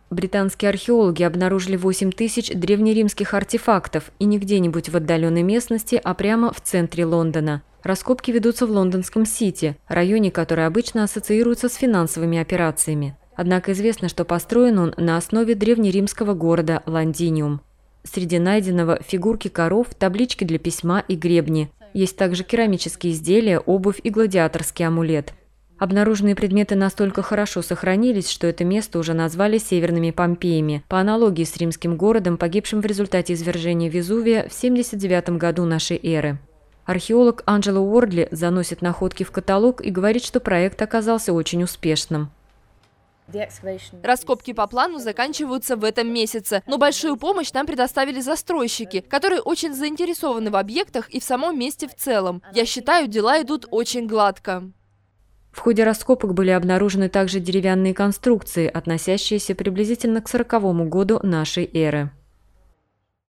Британские археологи обнаружили 8 тысяч древнеримских артефактов, и не где-нибудь в отдаленной местности, а прямо в центре Лондона. Раскопки ведутся в лондонском Сити, районе, который обычно ассоциируется с финансовыми операциями. Однако известно, что построен он на основе древнеримского города Лондиниум. Среди найденного фигурки коров, таблички для письма и гребни. Есть также керамические изделия, обувь и гладиаторский амулет. Обнаруженные предметы настолько хорошо сохранились, что это место уже назвали Северными Помпеями, по аналогии с римским городом, погибшим в результате извержения Везувия в 79 году нашей эры. Археолог Анджела Уордли заносит находки в каталог и говорит, что проект оказался очень успешным. Раскопки по плану заканчиваются в этом месяце, но большую помощь нам предоставили застройщики, которые очень заинтересованы в объектах и в самом месте в целом. Я считаю, дела идут очень гладко. В ходе раскопок были обнаружены также деревянные конструкции, относящиеся приблизительно к 40-му году нашей эры.